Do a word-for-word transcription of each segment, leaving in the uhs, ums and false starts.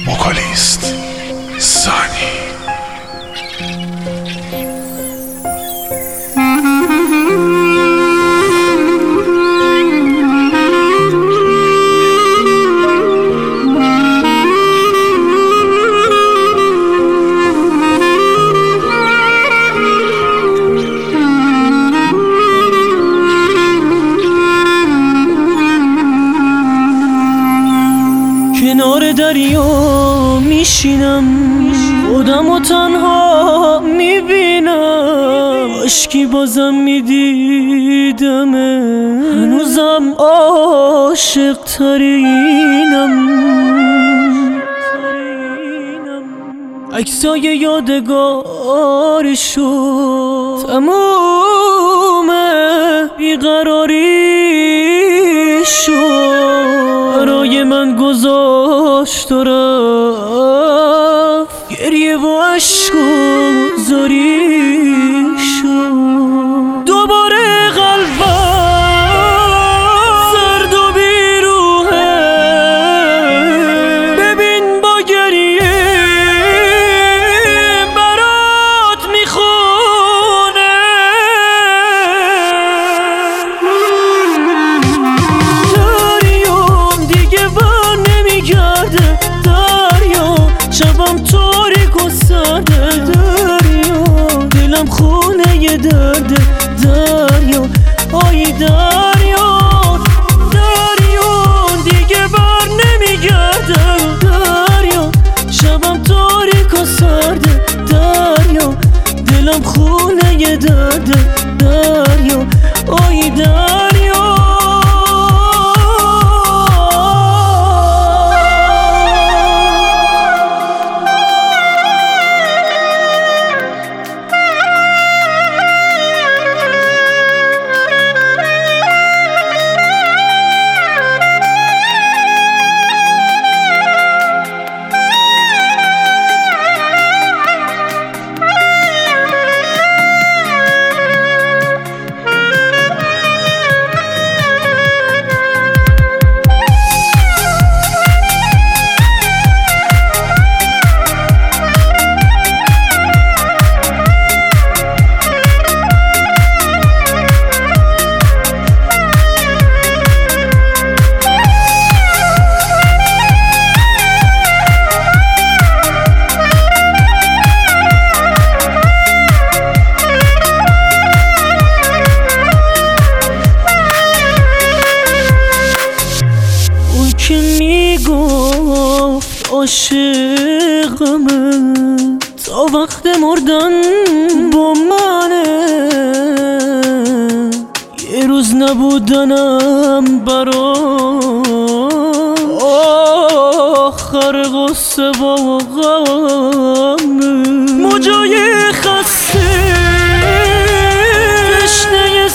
وکالیست سانی. کنار دریا میشینم، خودم و تنها میبینم، عشقی بازم میدیدم، هنوزم عاشق ترینم. عکسای یادگاری شد، تموم بیقراری شد، برای من گذاشت و رفت، گریه و عشق و زاری شد. دوباره قلبم سرد و بیروحه، ببین با گریه برات میخونه. دریام دیگه بر نمیگرده، دریا شبم تاریک و سرده، دریا دلم خونه ی درده، دریا آی دریا. دریا دیگه بر نمیگرده، دریا شبم تاریک و سرده، دریا دلم خونه ی درده، دریا آی دریا. که میگفت عاشقمه، تا وقت مردن با منه، یه روز نبودنم برا آخر غصه و غمه. موجای خسته تشنه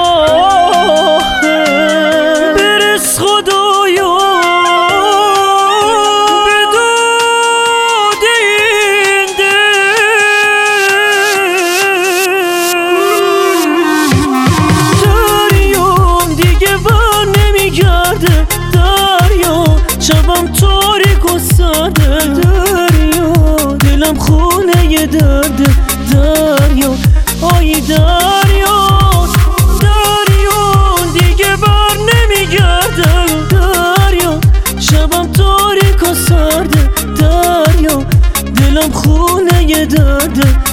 ساحل، برس خدایا شبم تاریک و سرده، دریا دلم خونه ی درده، دریا آی دریا. دریا دیگه بر نمیگرده، دریا شبم تاریک و سرده، دریا دلم خونه ی درده،